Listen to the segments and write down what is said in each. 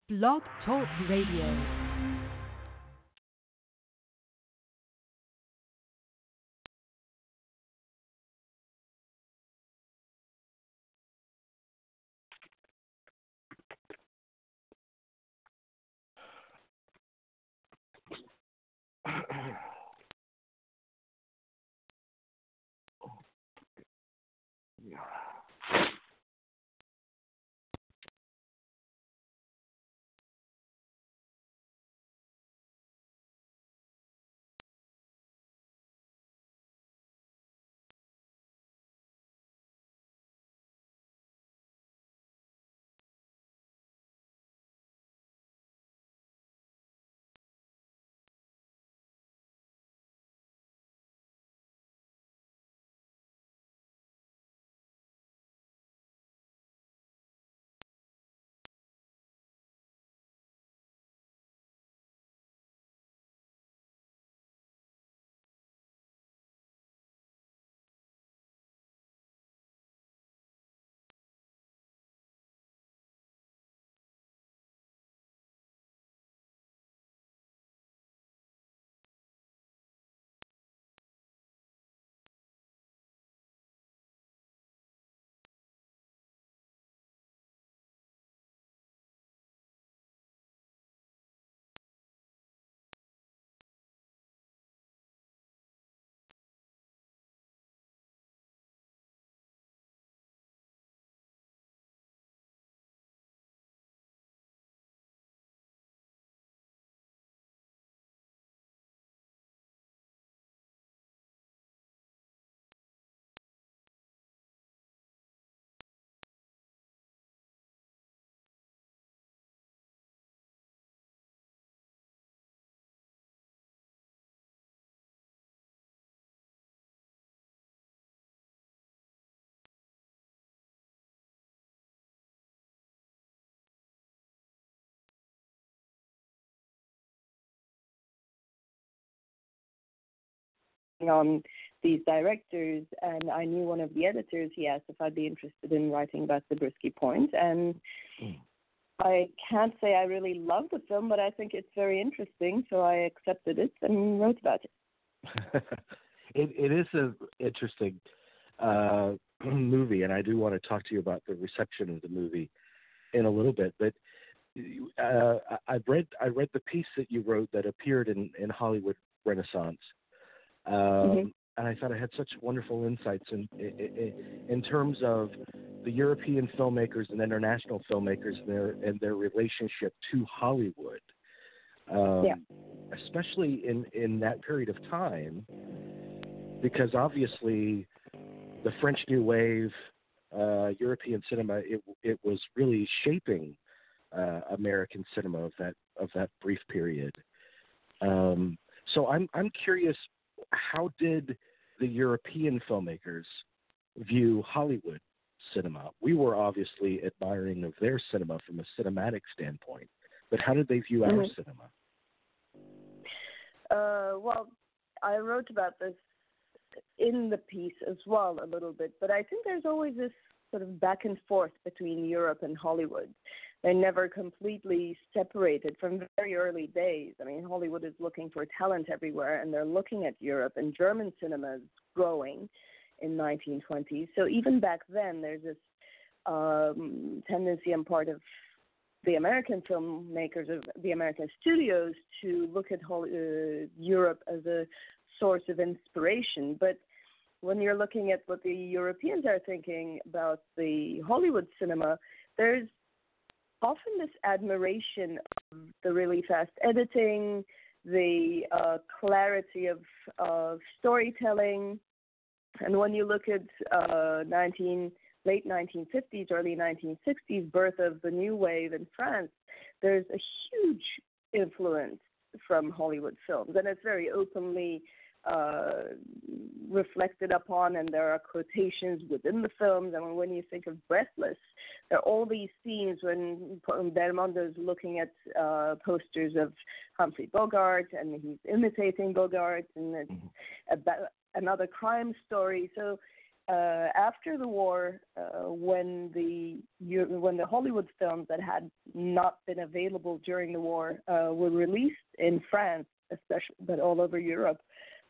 Blog Talk Radio. On these directors, and I knew one of the editors. He asked if I'd be interested in writing about Zabriskie Point, and I can't say I really love the film, but I think it's very interesting, so I accepted it and wrote about it. It is an interesting movie, and I do want to talk to you about the reception of the movie in a little bit. But I read the piece that you wrote that appeared in Hollywood Renaissance. And I thought I had such wonderful insights in terms of the European filmmakers and international filmmakers and their relationship to Hollywood, especially in that period of time, because obviously the French New Wave, European cinema, it was really shaping American cinema of that brief period. So I'm curious. How did the European filmmakers view Hollywood cinema? We were obviously admiring of their cinema from a cinematic standpoint, but how did they view our cinema? Well, I wrote about this in the piece as well a little bit, but I think there's always this sort of back and forth between Europe and Hollywood. They're never completely separated from very early days. I mean, Hollywood is looking for talent everywhere, and they're looking at Europe, and German cinema is growing in 1920s. So even back then, there's this tendency on part of the American filmmakers, of the American studios, to look at Europe as a source of inspiration. But when you're looking at what the Europeans are thinking about the Hollywood cinema, there's often this admiration of the really fast editing, the clarity of storytelling. And when you look at late 1950s, early 1960s birth of the new wave in France, there's a huge influence from Hollywood films, and it's very openly reflected upon, and there are quotations within the films. I mean, when you think of Breathless, there are all these scenes when Belmondo is looking at posters of Humphrey Bogart, and he's imitating Bogart, and it's about another crime story. So after the war, when the Hollywood films that had not been available during the war were released in France, especially, but all over Europe,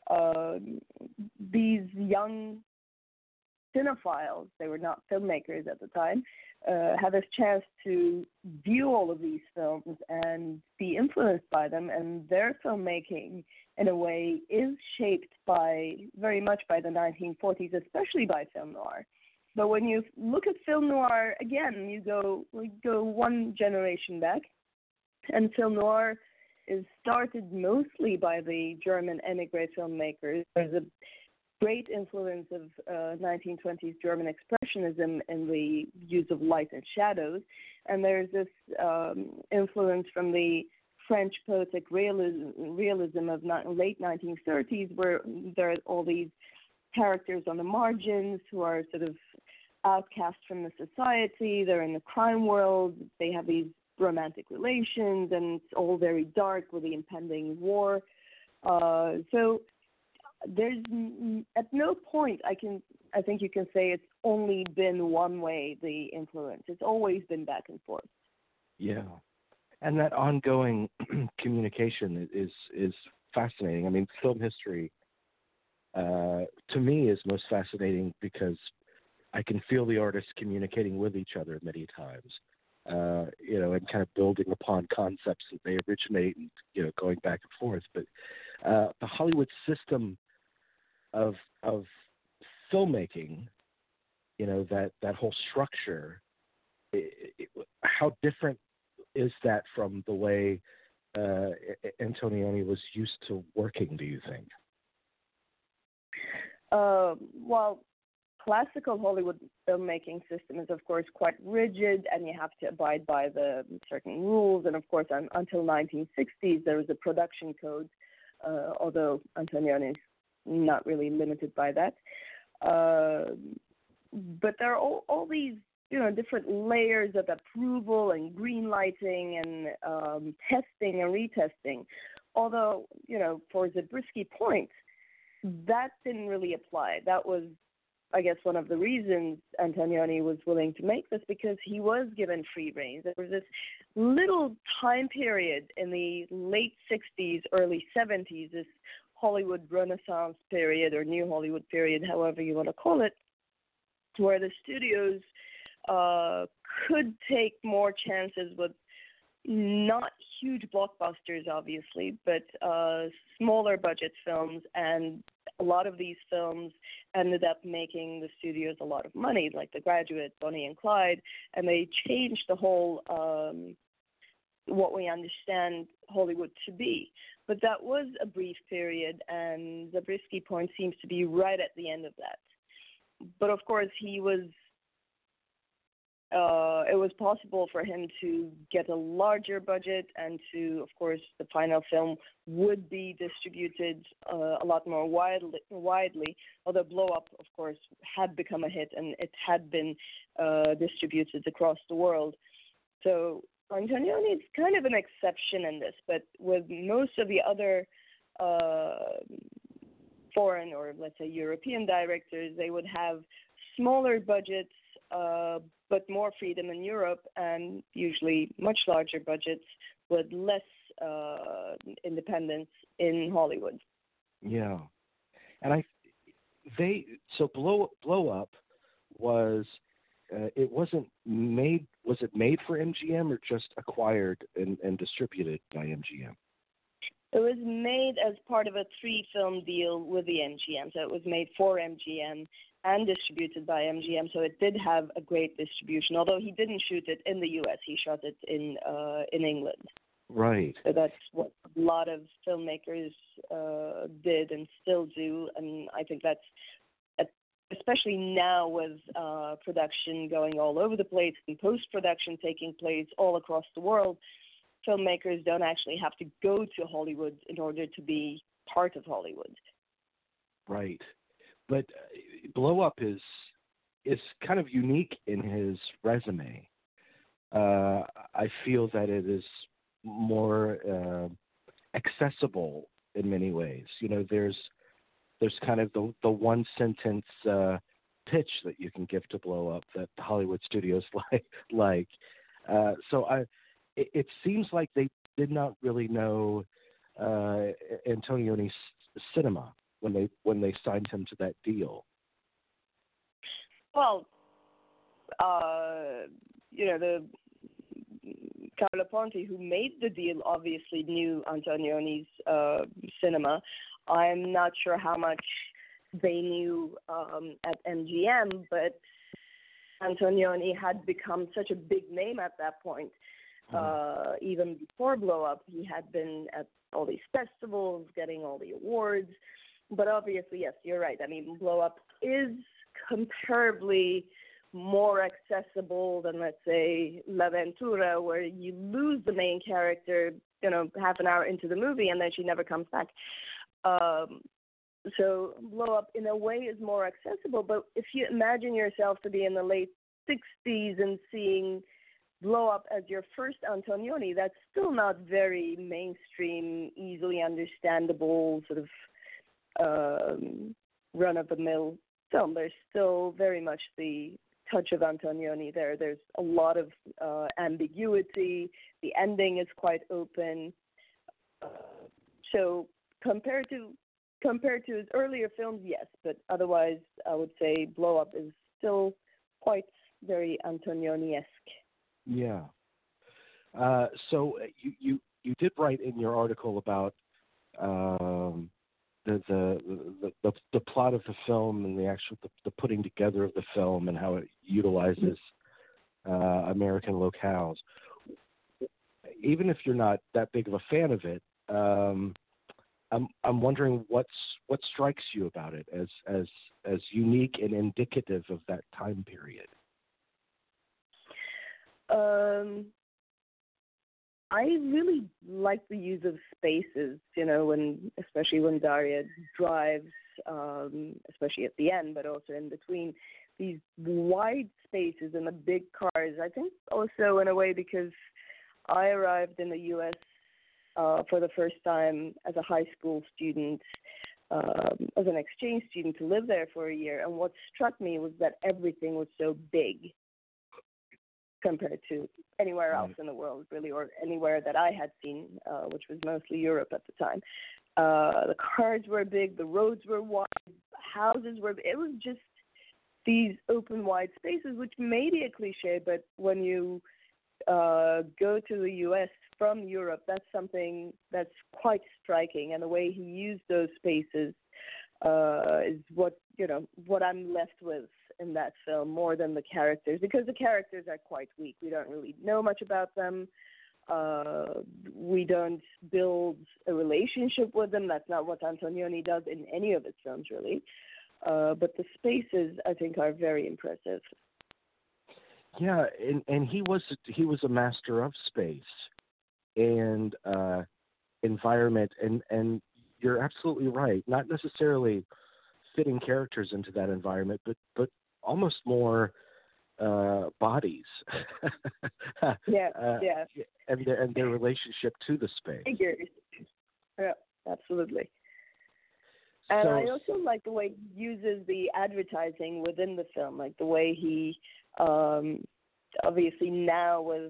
these young cinephiles, they were not filmmakers at the time, had this chance to view all of these films and be influenced by them, and their filmmaking, in a way, is shaped very much by the 1940s, especially by film noir. But when you look at film noir, again, we go one generation back, and film noir is started mostly by the German émigré filmmakers. There's a great influence of 1920s German expressionism in the use of light and shadows, and there's this influence from the French poetic realism of late 1930s, where there are all these characters on the margins who are sort of outcast from the society. They're in the crime world. They have these romantic relations, and it's all very dark with the impending war. So there's at no point I think you can say it's only been one way, the influence. It's always been back and forth. Yeah, and that ongoing communication is fascinating. I mean, film history to me is most fascinating because I can feel the artists communicating with each other many times. And kind of building upon concepts that they originate and, going back and forth. But the Hollywood system of filmmaking, that whole structure, how different is that from the way Antonioni was used to working, do you think? Well, classical Hollywood filmmaking system is, of course, quite rigid, and you have to abide by the certain rules. And, of course, until 1960s, there was a production code, although Antonioni is not really limited by that. But there are all these, different layers of approval and green lighting and testing and retesting. Although, for Zabriskie Point, that didn't really apply. That was, I guess, one of the reasons Antonioni was willing to make this, because he was given free rein. There was this little time period in the late 60s, early 70s, this Hollywood Renaissance period or New Hollywood period, however you want to call it, where the studios could take more chances with not huge blockbusters, obviously, but smaller budget films, and a lot of these films ended up making the studios a lot of money, like The Graduate, Bonnie and Clyde, and they changed the whole what we understand Hollywood to be. But that was a brief period, and Zabriskie Point seems to be right at the end of that. But of course, it was possible for him to get a larger budget, and to, of course, the final film would be distributed a lot more widely, although Blow Up, of course, had become a hit, and it had been distributed across the world. So Antonioni is kind of an exception in this, but with most of the other foreign, or let's say European directors, they would have smaller budgets, but more freedom in Europe, and usually much larger budgets with less independence in Hollywood. Yeah, and so Blow Up was it wasn't made. Was it made for MGM or just acquired and distributed by MGM? It was made as part of a 3-film deal with the MGM, so it was made for MGM and distributed by MGM, so it did have a great distribution, although he didn't shoot it in the U.S., he shot it in England. Right. So that's what a lot of filmmakers did and still do, and I think that's, especially now with production going all over the place and post-production taking place all across the world, filmmakers don't actually have to go to Hollywood in order to be part of Hollywood. Right. But Blow Up is kind of unique in his resume. I feel that it is more accessible in many ways. There's kind of the one sentence pitch that you can give to Blow Up that Hollywood studios like. It seems like they did not really know Antonioni's cinema when they signed him to that deal. Well, the Carlo Ponti, who made the deal, obviously knew Antonioni's cinema. I'm not sure how much they knew at MGM, but Antonioni had become such a big name at that point. Even before Blow Up, he had been at all these festivals, getting all the awards. But obviously, yes, you're right. I mean, Blow Up is comparably more accessible than, let's say, La Ventura, where you lose the main character, half an hour into the movie, and then she never comes back. So Blow Up, in a way, is more accessible. But if you imagine yourself to be in the late 60s and seeing Blow Up as your first Antonioni, that's still not very mainstream, easily understandable, sort of run-of-the-mill film. There's still very much the touch of Antonioni there. There's a lot of ambiguity. The ending is quite open. So compared to his earlier films, yes, but otherwise I would say Blow Up is still quite very Antonioni-esque. Yeah. So you did write in your article about the plot of the film and the putting together of the film and how it utilizes American locales. Even if you're not that big of a fan of it, I'm wondering what strikes you about it as unique and indicative of that time period. I really like the use of spaces, especially when Daria drives, especially at the end, but also in between, these wide spaces and the big cars. I think also in a way because I arrived in the U.S. For the first time as a high school student, as an exchange student, to live there for a year. And what struck me was that everything was so big compared to anywhere else in the world, really, or anywhere that I had seen, which was mostly Europe at the time. The cars were big, the roads were wide, houses were big. It was just these open, wide spaces, which may be a cliche, but when you go to the U.S. from Europe, that's something that's quite striking, and the way he used those spaces is what I'm left with in that film more than the characters, because the characters are quite weak. We don't really know much about them. We don't build a relationship with them. That's not what Antonioni does in any of his films, really. But the spaces, I think, are very impressive. Yeah, and he was a master of space and environment, and you're absolutely right. Not necessarily fitting characters into that environment, but almost more bodies. Yeah. And their relationship to the space. Figures. Yeah, absolutely. And I also like the way he uses the advertising within the film, like the way he, obviously now with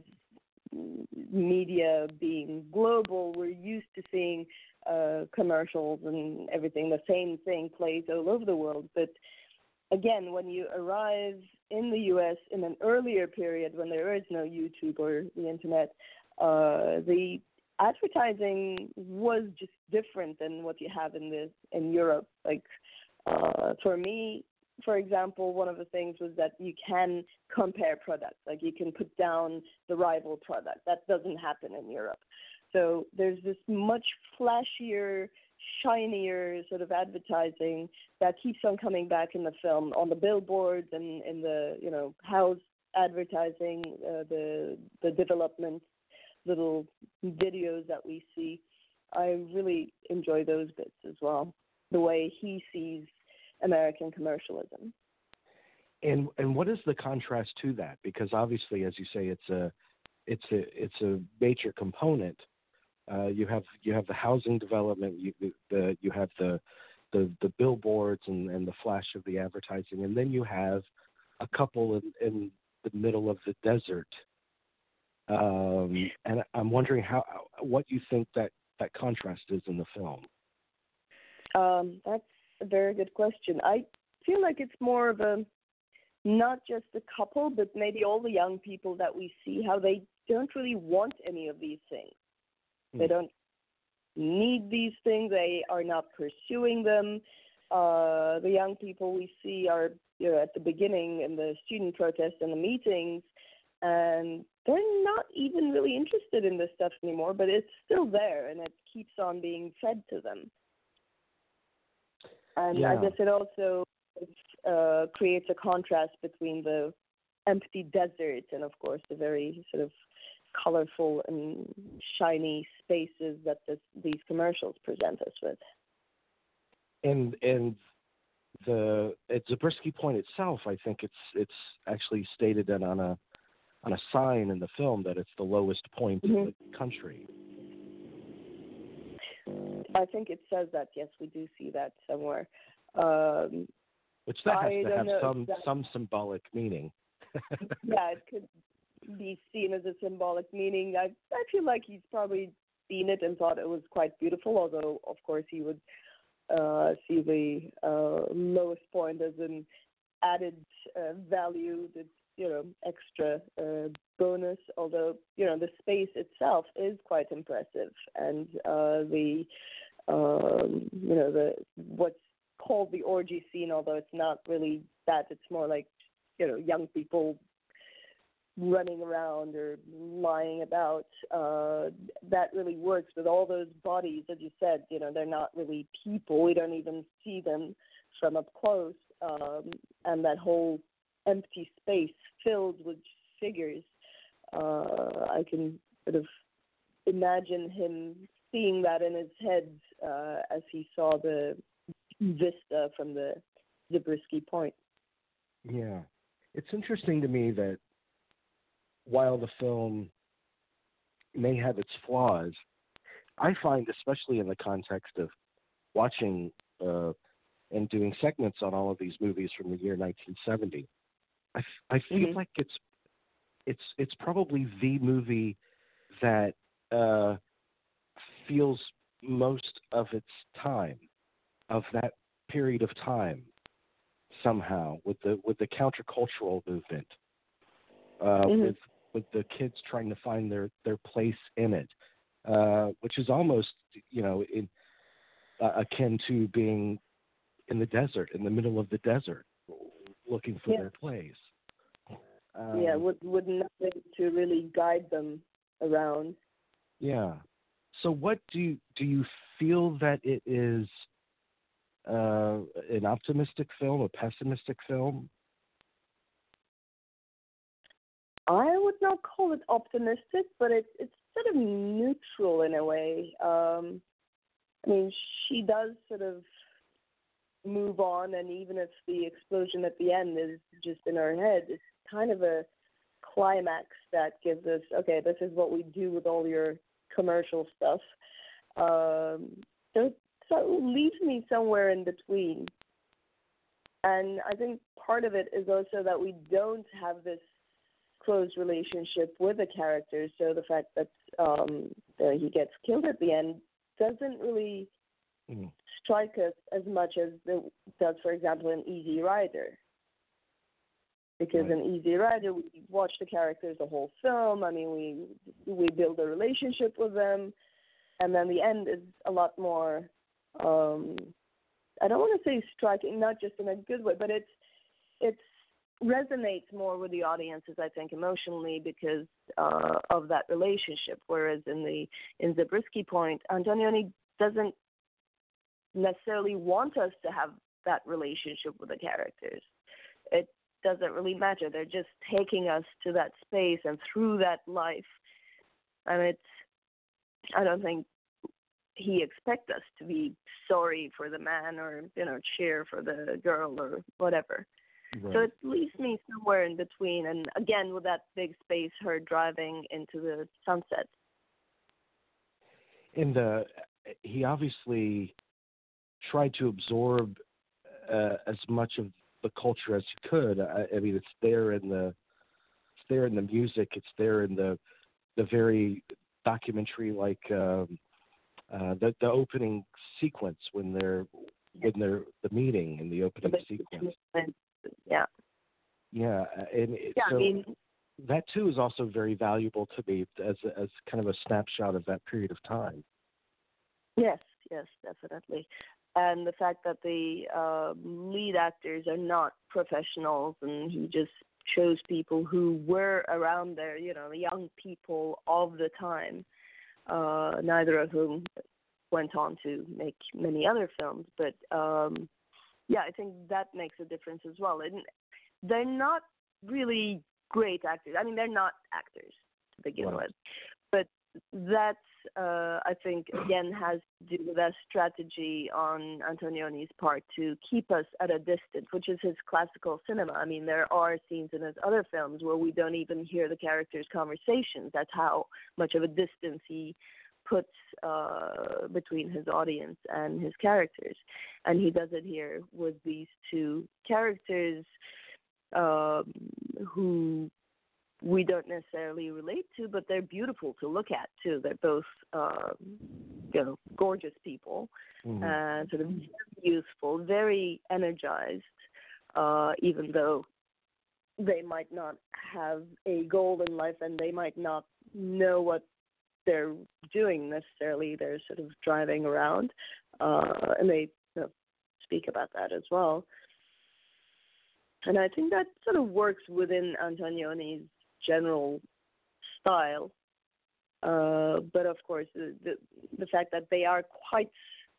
media being global, we're used to seeing commercials and everything. The same thing plays all over the world. But again, when you arrive in the U.S. in an earlier period when there is no YouTube or the internet, the advertising was just different than what you have in Europe. Like for me, for example, one of the things was that you can compare products. Like you can put down the rival product. That doesn't happen in Europe. So there's this much flashier, shinier sort of advertising that keeps on coming back in the film, on the billboards and in the house advertising, the development little videos that we see. I really enjoy those bits as well, the way he sees American commercialism. And what is the contrast to that? Because obviously, as you say, it's a major component. You have the housing development. You have the the billboards and the flash of the advertising, and then you have a couple in the middle of the desert. And I'm wondering what you think that contrast is in the film. That's a very good question. I feel like it's more of a, not just a couple, but maybe all the young people that we see, how they don't really want any of these things. They don't need these things. They are not pursuing them. The young people we see are, at the beginning in the student protests and the meetings, and they're not even really interested in this stuff anymore, but it's still there, and it keeps on being fed to them. And I guess it also creates a contrast between the empty desert and, of course, the very sort of colorful and shiny spaces that these commercials present us with. And at Zabriskie Point itself, I think it's actually stated that on a sign in the film that it's the lowest point in the country. I think it says that. Yes, we do see that somewhere. Which that has to have some symbolic meaning. Yeah, it could be seen as a symbolic meaning. I feel like he's probably seen it and thought it was quite beautiful, although, of course, he would see the lowest point as an added value, extra bonus, although, the space itself is quite impressive. And the what's called the orgy scene, although it's not really that, it's more like, young people running around or lying about, that really works with all those bodies, as you said. They're not really people. We don't even see them from up close, and that whole empty space filled with figures. I can sort of imagine him seeing that in his head as he saw the vista from the Zabriskie Point. Yeah. It's interesting to me that while the film may have its flaws, I find, especially in the context of watching and doing segments on all of these movies from the year 1970, I feel like it's probably the movie that feels most of its time, of that period of time, somehow, with the countercultural movement, with the kids trying to find their place in it, which is almost akin to being in the desert, in the middle of the desert, looking for their place. With nothing to really guide them around. Yeah. So what do you feel that it is an optimistic film, a pessimistic film? I would not call it optimistic, but it's sort of neutral in a way. She does sort of move on, and even if the explosion at the end is just in her head, it's kind of a climax that gives us, okay, this is what we do with all your commercial stuff. So it leaves me somewhere in between. And I think part of it is also that we don't have this close relationship with the characters. So the fact that he gets killed at the end doesn't really strike us as much as it does, for example, in Easy Rider. Because in Easy Rider, we watch the characters the whole film. We build a relationship with them, and then the end is a lot more. I don't want to say striking, not just in a good way, but it resonates more with the audiences, I think, emotionally because of that relationship. Whereas in Zabriskie Point, Antonioni doesn't necessarily want us to have that relationship with the characters. It doesn't really matter. They're just taking us to that space and through that life. And I don't think he expects us to be sorry for the man or, cheer for the girl or whatever. Right. So it leaves me somewhere in between. And again, with that big space, her driving into the sunset. He obviously tried to absorb as much of the culture as you could. I mean, it's there in the music. It's there in the very documentary, like the opening sequence when they're the meeting in the opening sequence. Yeah. Yeah, and yeah, so I mean, that too is also very valuable to me as kind of a snapshot of that period of time. yes, definitely. And the fact that the lead actors are not professionals, and he just chose people who were around there, the young people of the time, neither of whom went on to make many other films. But I think that makes a difference as well. And they're not really great actors. I mean, they're not actors to begin with. But that, I think, again, has to do with that strategy on Antonioni's part to keep us at a distance, which is his classical cinema. I mean, there are scenes in his other films where we don't even hear the characters' conversations. That's how much of a distance he puts between his audience and his characters. And he does it here with these two characters who we don't necessarily relate to, but they're beautiful to look at too. They're both, gorgeous people, sort of useful, very energized, even though they might not have a goal in life and they might not know what they're doing necessarily. They're sort of driving around, and they speak about that as well. And I think that sort of works within Antonioni's general style. But of course, the fact that they are quite,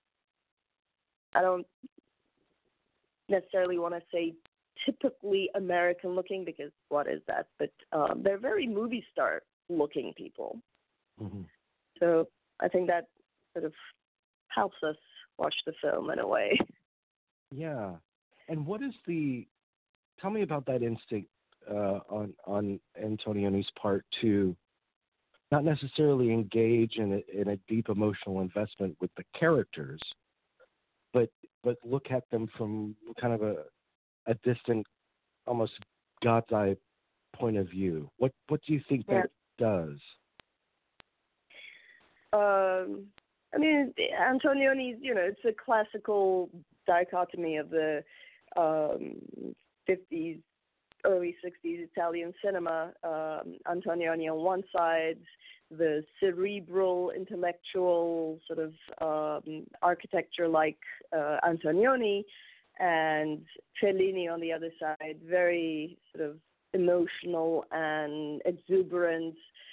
I don't necessarily want to say typically American looking, because what is that? But they're very movie star looking people. Mm-hmm. So I think that sort of helps us watch the film in a way. Yeah. And what is tell me about that instinct on Antonioni's part to not necessarily engage in a deep emotional investment with the characters, but look at them from kind of a distant, almost God's eye point of view. What do you think that does? I mean, Antonioni's, it's a classical dichotomy of the 50s, early 60s Italian cinema. Antonioni on one side, the cerebral, intellectual, sort of architecture-like Antonioni, and Fellini on the other side, very sort of emotional and exuberant.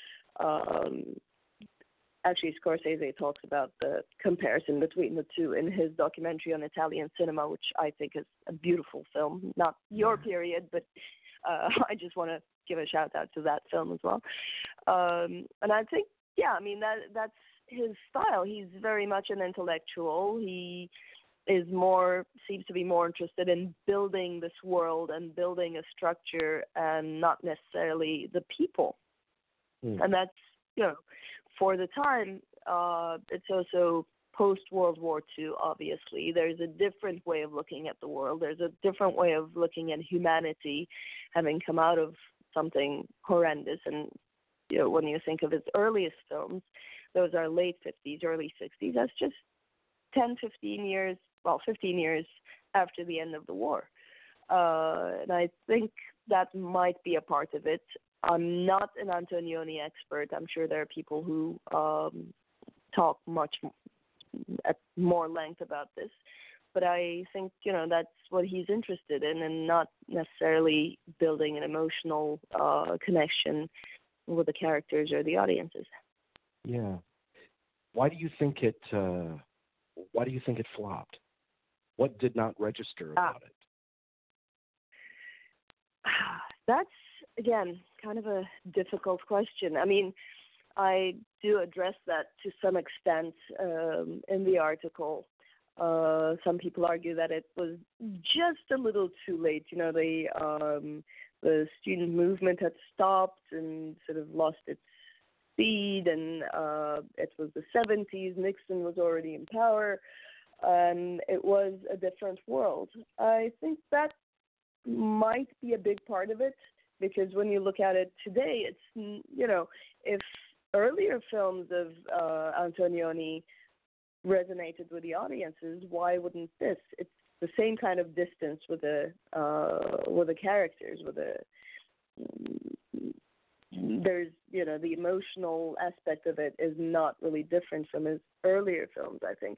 Actually, Scorsese talks about the comparison between the two in his documentary on Italian cinema, which I think is a beautiful film. Not your period, but I just want to give a shout out to that film as well. And I think, I mean, that's his style. He's very much an intellectual. He seems to be more interested in building this world and building a structure and not necessarily the people. And that's, for the time, it's also post-World War II, obviously. There's a different way of looking at the world. There's a different way of looking at humanity, having come out of something horrendous. And, when you think of his earliest films, those are late 50s, early 60s. That's just 15 years after the end of the war. And I think that might be a part of it. I'm not an Antonioni expert. I'm sure there are people who talk much at more length about this. But I think, that's what he's interested in, and not necessarily building an emotional connection with the characters or the audiences. Yeah. Why do you think it flopped? What did not register about it? That's, again, kind of a difficult question. I mean, I do address that to some extent in the article. Some people argue that it was just a little too late. The student movement had stopped and sort of lost its speed, and it was the 70s. Nixon was already in power. and it was a different world. I think that might be a big part of it, because when you look at it today, it's, if earlier films of Antonioni resonated with the audiences, why wouldn't this? It's the same kind of distance with the characters, there's, the emotional aspect of it is not really different from his earlier films, I think.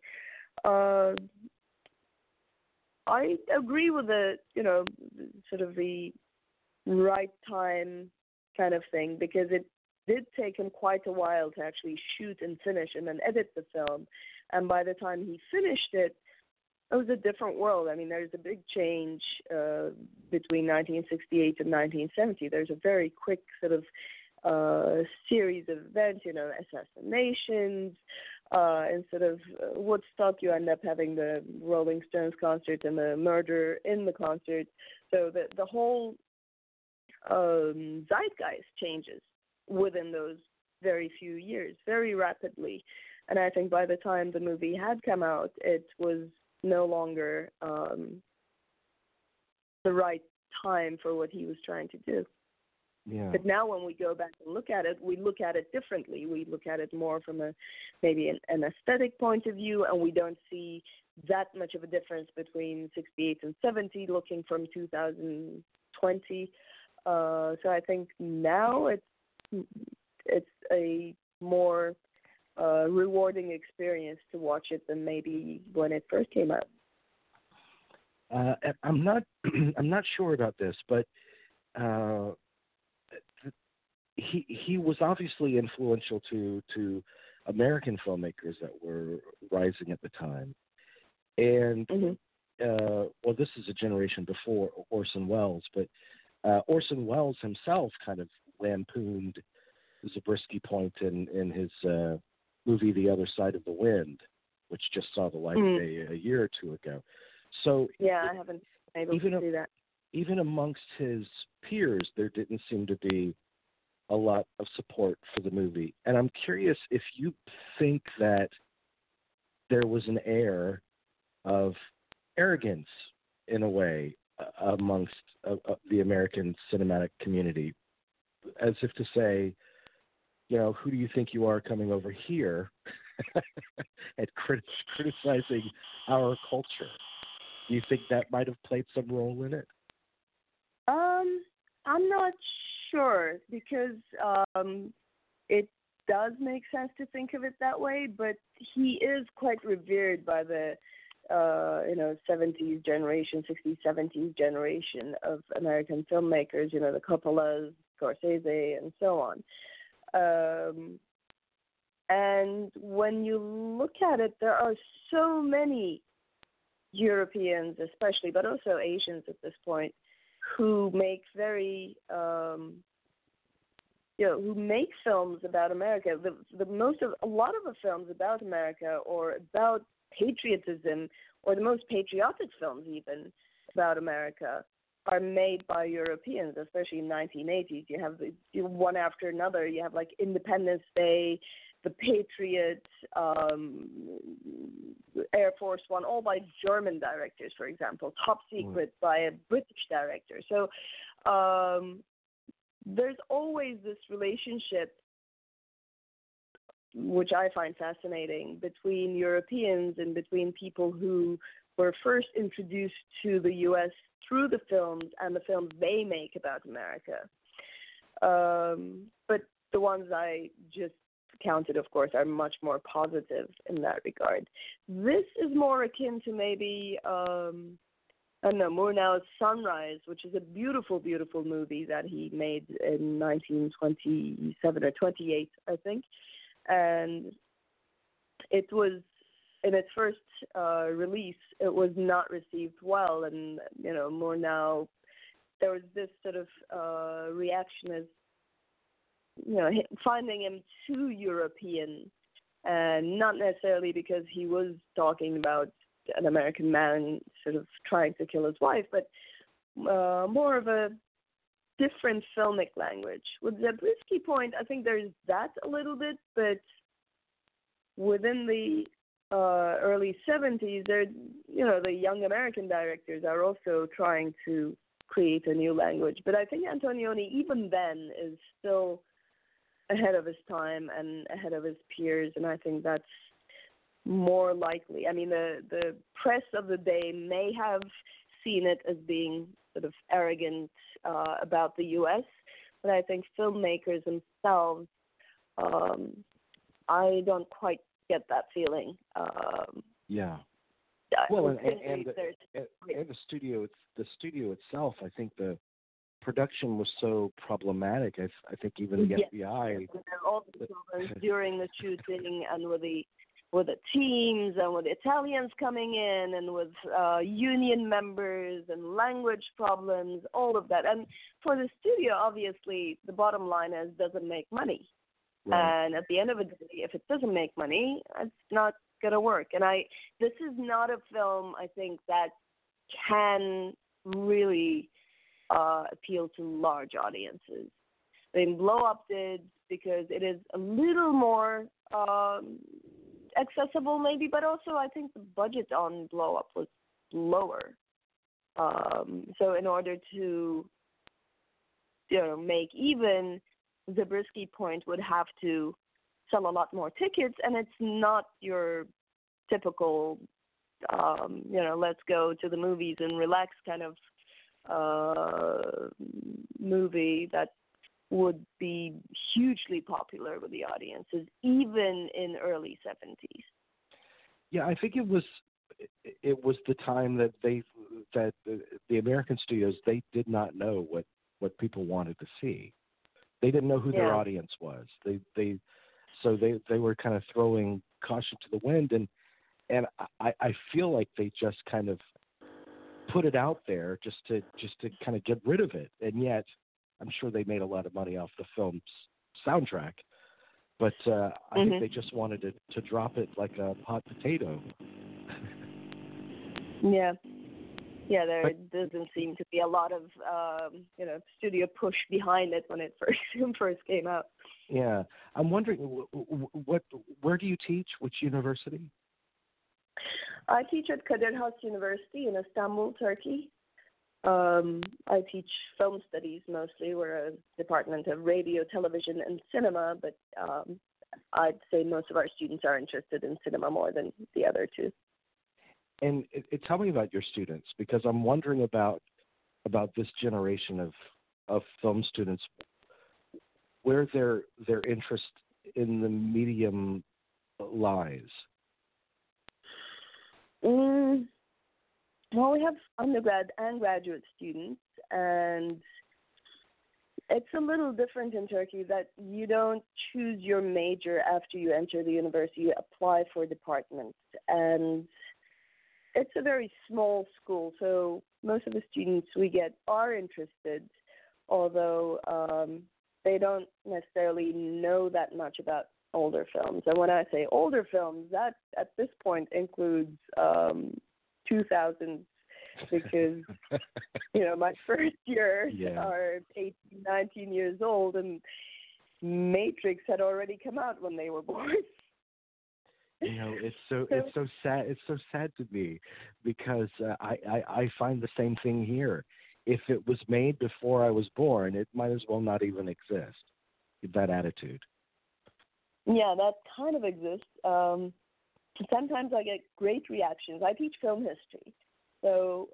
I agree with the, sort of the right time kind of thing, because it did take him quite a while to actually shoot and finish and then edit the film. And by the time he finished it, it was a different world. I mean, there's a big change between 1968 and 1970. There's a very quick sort of series of events, assassinations. Instead of Woodstock, you end up having the Rolling Stones concert and the murder in the concert. So the whole zeitgeist changes within those very few years, very rapidly. And I think by the time the movie had come out, it was no longer the right time for what he was trying to do. Yeah. But now when we go back and look at it, we look at it differently. We look at it more from maybe an aesthetic point of view, and we don't see that much of a difference between 68 and 70 looking from 2020. So I think now it's a more rewarding experience to watch it than maybe when it first came out. I'm not sure about this, but he was obviously influential to American filmmakers that were rising at the time, and well, this is a generation before Orson Welles, but Orson Welles himself kind of lampooned Zabriskie Point in his movie The Other Side of the Wind, which just saw the light of day a year or two ago. So yeah, I haven't been able to see that. Even amongst his peers, there didn't seem to be a lot of support for the movie. And I'm curious if you think that there was an air of arrogance, in a way, amongst the American cinematic community, as if to say, who do you think you are coming over here and criticizing our culture? Do you think that might have played some role in it? I'm not sure, because it does make sense to think of it that way, but he is quite revered by the 70s generation, 60s, 70s generation of American filmmakers, the Coppolas, Scorsese, and so on. And when you look at it, there are so many Europeans especially, but also Asians at this point, who make who make films about America. A lot of the films about America or about patriotism, or the most patriotic films even about America, are made by Europeans, especially in the 1980s. You have one after another. You have like Independence Day, The Patriot, Air Force One, all by German directors, for example. Top Secret by a British director. So there's always this relationship, which I find fascinating, between Europeans and between people who were first introduced to the U.S. through the films and the films they make about America. But the ones I just counted, of course, are much more positive in that regard. This is more akin to maybe, Murnau's Sunrise, which is a beautiful, beautiful movie that he made in 1927 or 28, I think. And it was, in its first release, it was not received well. And, Murnau, there was this sort of reaction as, finding him too European, and not necessarily because he was talking about an American man sort of trying to kill his wife, but more of a different filmic language. With Zabriskie Point, I think there's that a little bit, but within the early 70s, the young American directors are also trying to create a new language. But I think Antonioni, even then, is still ahead of his time and ahead of his peers, and I think that's more likely. I mean, the press of the day may have seen it as being sort of arrogant about the U.S., but I think filmmakers themselves, I don't quite get that feeling. Yeah. Well, and the studio itself, I think the production was so problematic. I think even the FBI. All the problems during the shooting, and with the teams, and with the Italians coming in, and with union members and language problems, all of that. And for the studio, obviously, the bottom line is doesn't make money. Right. And at the end of the day, if it doesn't make money, it's not going to work. And this is not a film, I think, that can really appeal to large audiences. I mean, Blow Up did, because it is a little more accessible maybe, but also I think the budget on Blow Up was lower. So in order to, make even, Zabriskie Point would have to sell a lot more tickets, and it's not your typical, let's go to the movies and relax kind of movie that would be hugely popular with the audiences, even in early 70s. Yeah, I think it was the time that the American studios, they did not know what people wanted to see. They didn't know who their audience was. They were kind of throwing caution to the wind, and I feel like they just kind of put it out there just to kind of get rid of it. And yet, I'm sure they made a lot of money off the film's soundtrack, but I think they just wanted to drop it like a hot potato. Yeah, there doesn't seem to be a lot of studio push behind it when it first came out. Yeah, I'm wondering where do you teach? Which university? I teach at Kadir Has University in Istanbul, Turkey. I teach film studies mostly. We're a department of radio, television, and cinema, but I'd say most of our students are interested in cinema more than the other two. And tell me about your students, because I'm wondering about this generation of film students, where their interest in the medium lies. Well, we have undergrad and graduate students, and it's a little different in Turkey that you don't choose your major after you enter the university. You apply for departments, and it's a very small school, so most of the students we get are interested, although they don't necessarily know that much about older films. And when I say older films, that at this point includes 2000s, because my first years are 18, 19 years old, and Matrix had already come out when they were born. It's so sad. It's so sad to me, because I find the same thing here. If it was made before I was born, it might as well not even exist. That attitude. Yeah, that kind of exists. Sometimes I get great reactions. I teach film history, so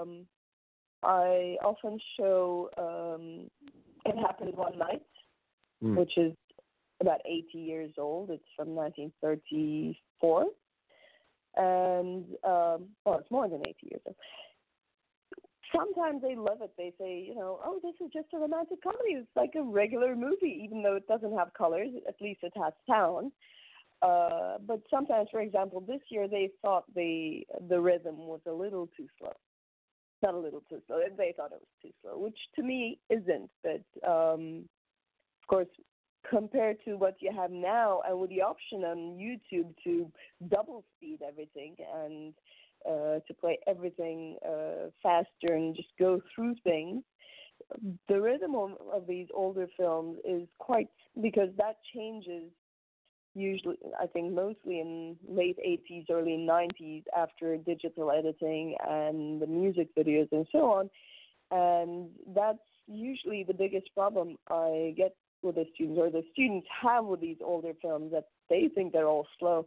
I often show It Happened One Night, which is about 80 years old. It's from 1934. And, it's more than 80 years old. Sometimes they love it. They say, oh, this is just a romantic comedy. It's like a regular movie, even though it doesn't have colors. At least it has sound. But sometimes, for example, this year they thought the rhythm was a little too slow. Not a little too slow. They thought it was too slow, which to me isn't. But, of course, compared to what you have now, and with the option on YouTube to double speed everything and to play everything faster and just go through things, the rhythm of these older films is quite, because that changes usually, I think mostly in late 80s, early 90s, after digital editing and the music videos and so on. And that's usually the biggest problem I get with the students, or the students have with these older films, that they think they're all slow.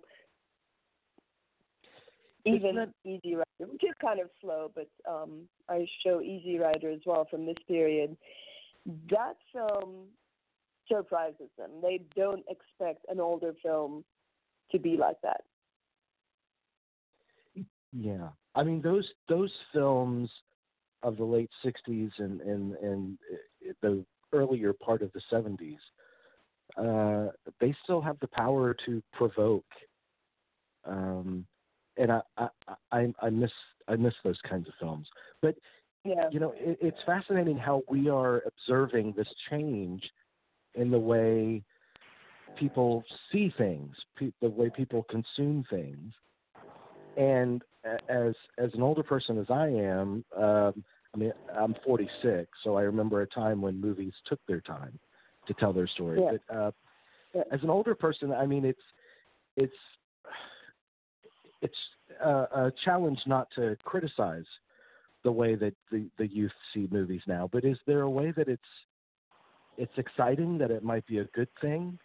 Even Easy Rider, which is kind of slow, but I show Easy Rider as well from this period. That film surprises them. They don't expect an older film to be like that. Yeah, I mean those films of the late '60s and the earlier part of the '70s, they still have the power to provoke. And I miss those kinds of films. But yeah, you know, it's fascinating how we are observing this change in the way people see things, the way people consume things. And as an older person as I am, I mean, I'm 46, so I remember a time when movies took their time to tell their story. Yeah. But as an older person, I mean, it's a challenge not to criticize the way that the youth see movies now. But is there a way that it's exciting, that it might be a good thing?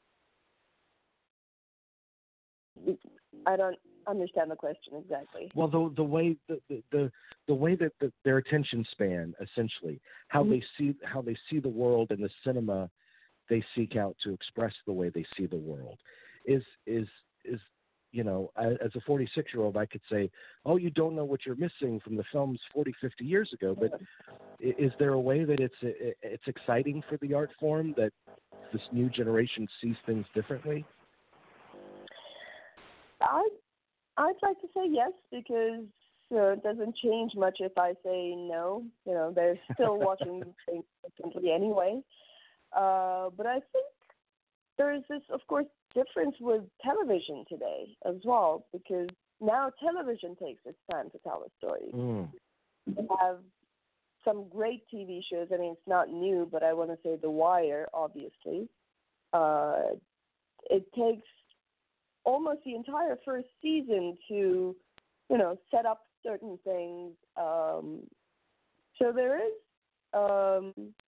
I don't understand the question exactly. Well, the way the way that their attention span, essentially, how they see the world in the cinema, they seek out to express the way they see the world, is you know, as a 46-year-old, I could say, oh, you don't know what you're missing from the films 40, 50 years ago. But is there a way that it's exciting for the art form, that this new generation sees things differently? I'd like to say yes, because it doesn't change much if I say no. You know, they're still watching things differently anyway. But I think there is this, of course, difference with television today as well, because now television takes its time to tell a story. We have some great TV shows. I mean, it's not new, but I want to say The Wire, obviously. It takes almost the entire first season to, you know, set up certain things. So there is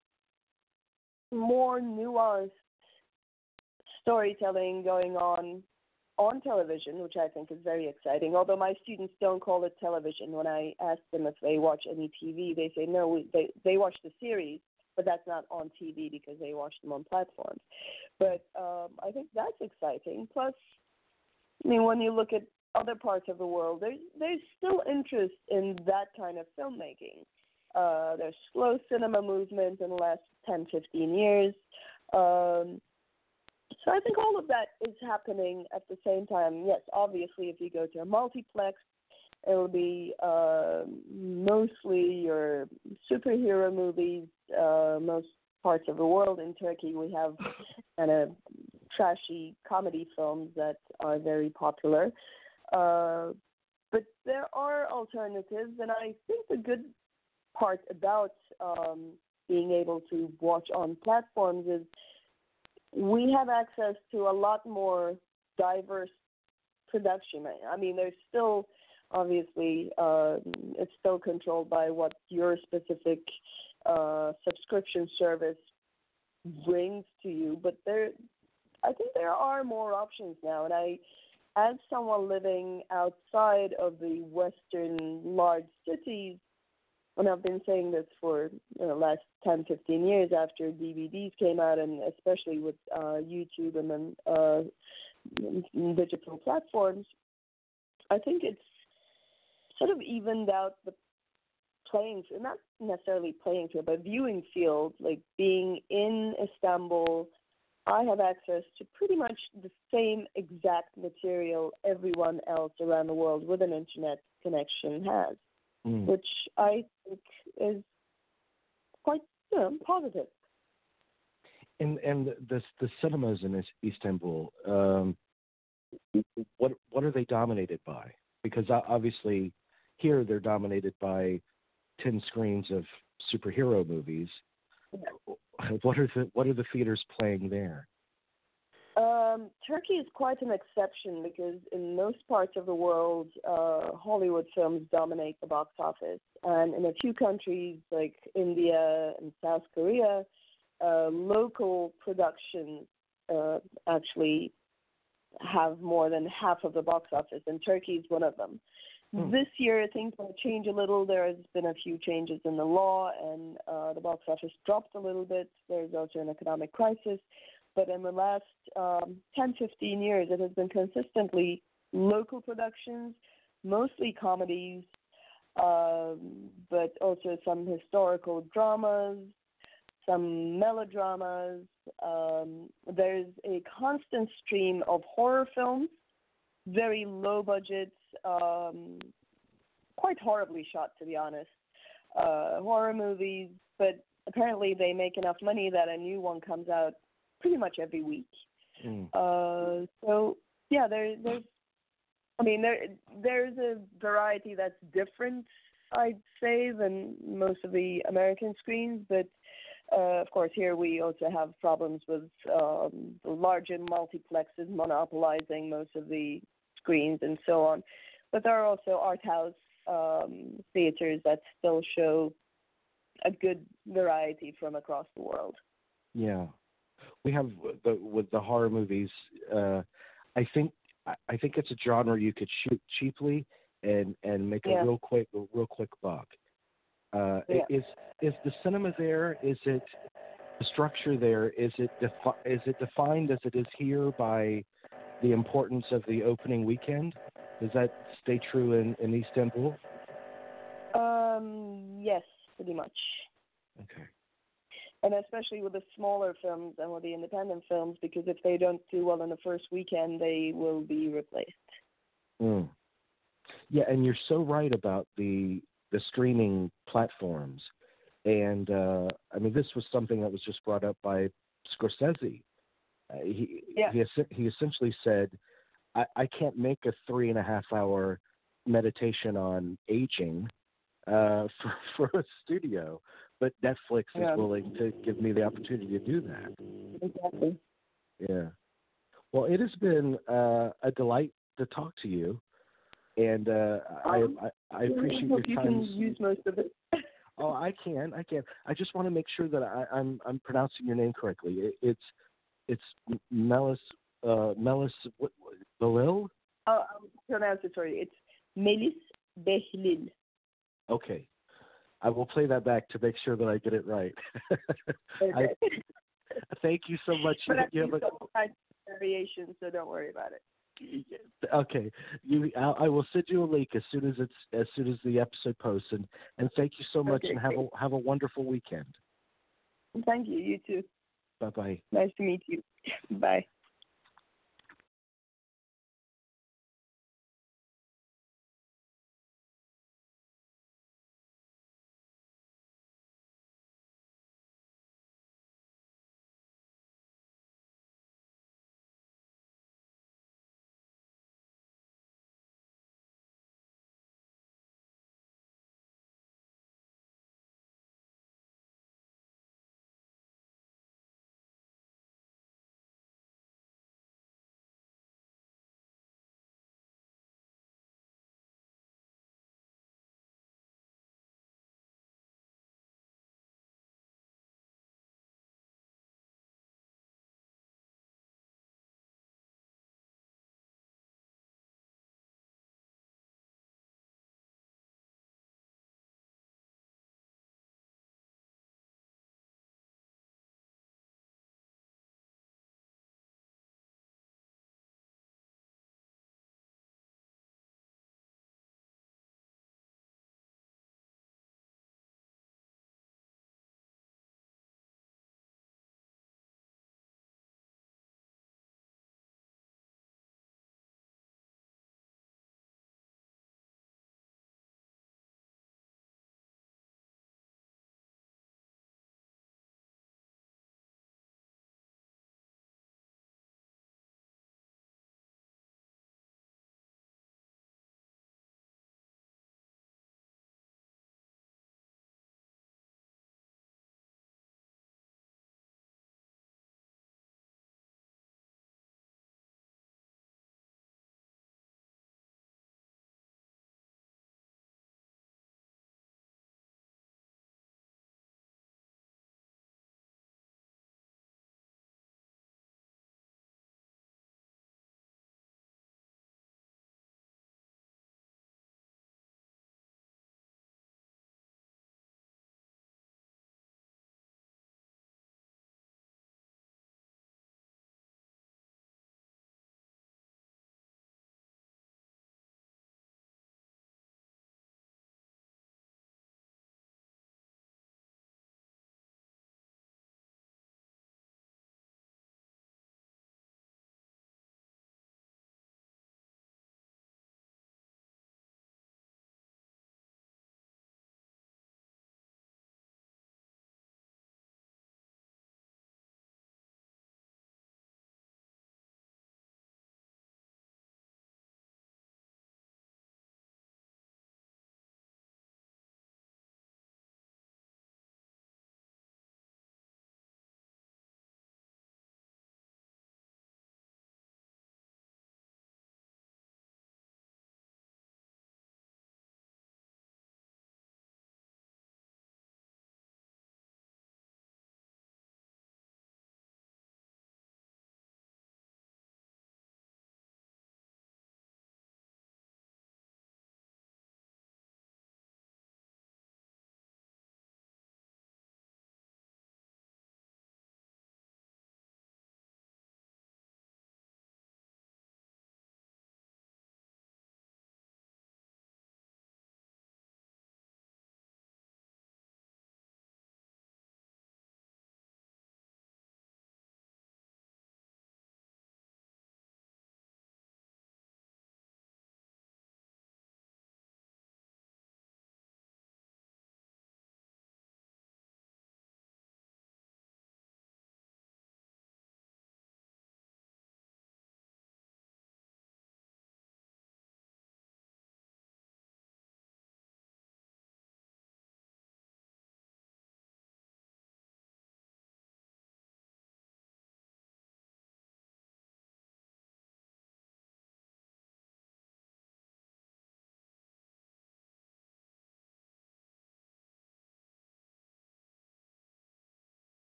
more nuanced storytelling going on television, which I think is very exciting. Although my students don't call it television. When I ask them if they watch any TV, they say no, they watch the series, but that's not on TV because they watch them on platforms. But I think that's exciting. Plus, I mean, when you look at other parts of the world, there's still interest in that kind of filmmaking. There's slow cinema movement in the last 10, 15 years. So I think all of that is happening at the same time. Yes, obviously, if you go to a multiplex, it will be mostly your superhero movies, most parts of the world. In Turkey, we have kind of trashy comedy films that are very popular. But there are alternatives, and I think the good part about being able to watch on platforms is we have access to a lot more diverse production. I mean, there's still, obviously, it's still controlled by what your specific subscription service brings to you, but I think there are more options now. And as someone living outside of the Western large cities, and I've been saying this for the last 10, 15 years after DVDs came out, and especially with YouTube and then digital platforms, I think it's sort of evened out the playing field, not necessarily playing field, but viewing field. Like being in Istanbul, I have access to pretty much the same exact material everyone else around the world with an internet connection has. Which I think is quite positive. And the cinemas in Istanbul, what are they dominated by? Because obviously here they're dominated by 10 screens of superhero movies. What are the theaters playing there? Turkey is quite an exception because in most parts of the world, Hollywood films dominate the box office. And in a few countries like India and South Korea, local productions actually have more than half of the box office, and Turkey is one of them. This year, things will change a little. There has been a few changes in the law, and the box office dropped a little bit. There's also an economic crisis. But in the last 10, 15 years, it has been consistently local productions, mostly comedies, but also some historical dramas, some melodramas. There's a constant stream of horror films, very low budget, quite horribly shot, to be honest, horror movies, but apparently they make enough money that a new one comes out pretty much every week. So yeah, there's a variety that's different, I'd say, than most of the American screens, but of course here we also have problems with the larger multiplexes monopolizing most of the screens and so on. But there are also art house theaters that still show a good variety from across the world. Yeah, we have with the horror movies. I think it's a genre you could shoot cheaply and make a real quick buck. Is the cinema there? Is it the structure there? Is it defined as it is here by the importance of the opening weekend? Does that stay true in Istanbul? Yes, pretty much. Okay. And especially with the smaller films and with the independent films, because if they don't do well in the first weekend, they will be replaced. Yeah, and you're so right about the streaming platforms. And, this was something that was just brought up by Scorsese. He essentially said, I can't make a 3.5-hour meditation on aging for a studio, but Netflix is willing to give me the opportunity to do that. Exactly. Yeah. Well, it has been a delight to talk to you, and I appreciate your time. You can use most of it. Oh, I can. I just want to make sure that I'm pronouncing your name correctly. It's Melis Behlil? I'll pronounce it for you. It's Melis Behlil. Okay. I will play that back to make sure that I get it right. Okay. Thank you so much. But I have variations, so don't worry about it. Okay. I will send you a link as soon as the episode posts, and thank you so much, and have a wonderful weekend. Thank you. You too. Bye-bye. Nice to meet you. Bye.